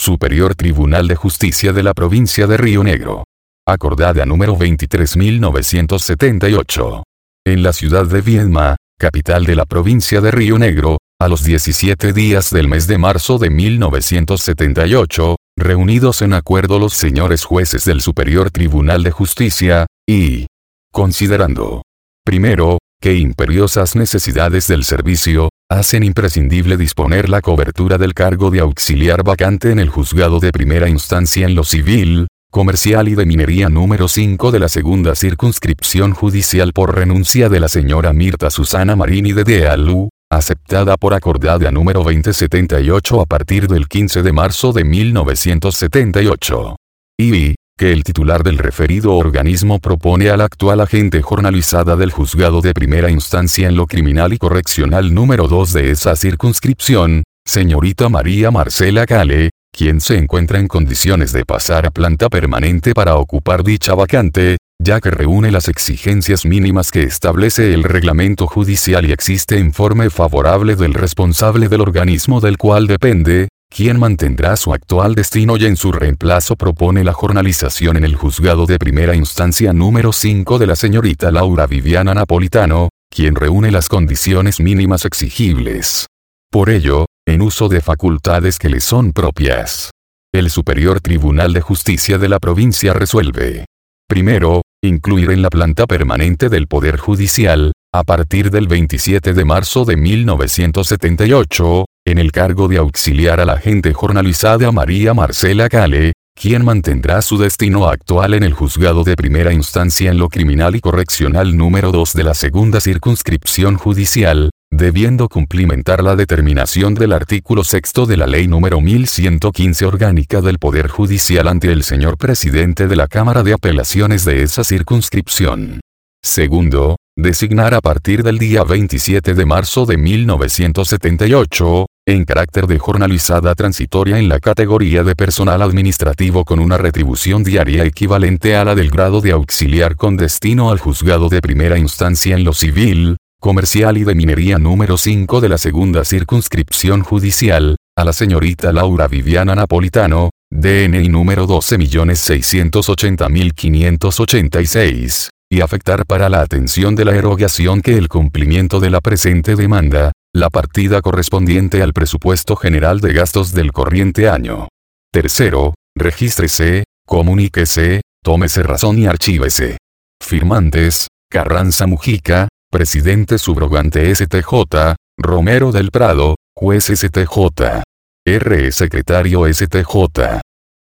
Superior Tribunal de Justicia de la Provincia de Río Negro. Acordada número 23.978. En la ciudad de Viedma, capital de la provincia de Río Negro, a los 17 días del mes de marzo de 1978, reunidos en acuerdo los señores jueces del Superior Tribunal de Justicia, y considerando, primero, que imperiosas necesidades del servicio, hacen imprescindible disponer la cobertura del cargo de auxiliar vacante en el juzgado de primera instancia en lo civil, comercial y de minería número 5 de la segunda circunscripción judicial por renuncia de la señora Mirta Susana Marini de Dealú, aceptada por acordada número 2078 a partir del 15 de marzo de 1978. Y que el titular del referido organismo propone a la actual agente jornalizada del juzgado de primera instancia en lo criminal y correccional número 2 de esa circunscripción, señorita María Marcela Cale, quien se encuentra en condiciones de pasar a planta permanente para ocupar dicha vacante, ya que reúne las exigencias mínimas que establece el reglamento judicial y existe informe favorable del responsable del organismo del cual depende, quien mantendrá su actual destino y en su reemplazo propone la jornalización en el juzgado de primera instancia número 5 de la señorita Laura Viviana Napolitano, quien reúne las condiciones mínimas exigibles. Por ello, en uso de facultades que le son propias, el Superior Tribunal de Justicia de la provincia resuelve: primero, incluir en la planta permanente del Poder Judicial, a partir del 27 de marzo de 1978, en el cargo de auxiliar a la agente jornalizada María Marcela Cale, quien mantendrá su destino actual en el juzgado de primera instancia en lo criminal y correccional número 2 de la segunda circunscripción judicial, debiendo cumplimentar la determinación del artículo 6 de la ley número 1115 orgánica del Poder Judicial ante el señor presidente de la Cámara de Apelaciones de esa circunscripción. Segundo, designar a partir del día 27 de marzo de 1978, en carácter de jornalizada transitoria en la categoría de personal administrativo con una retribución diaria equivalente a la del grado de auxiliar con destino al juzgado de primera instancia en lo civil, comercial y de minería número 5 de la segunda circunscripción judicial, a la señorita Laura Viviana Napolitano, DNI número 12.680.586, y afectar para la atención de la erogación que el cumplimiento de la presente demanda, la partida correspondiente al presupuesto general de gastos del corriente año. Tercero, regístrese, comuníquese, tómese razón y archívese. Firmantes: Carranza Mujica, presidente subrogante STJ, Romero del Prado, juez STJ. R. secretario STJ.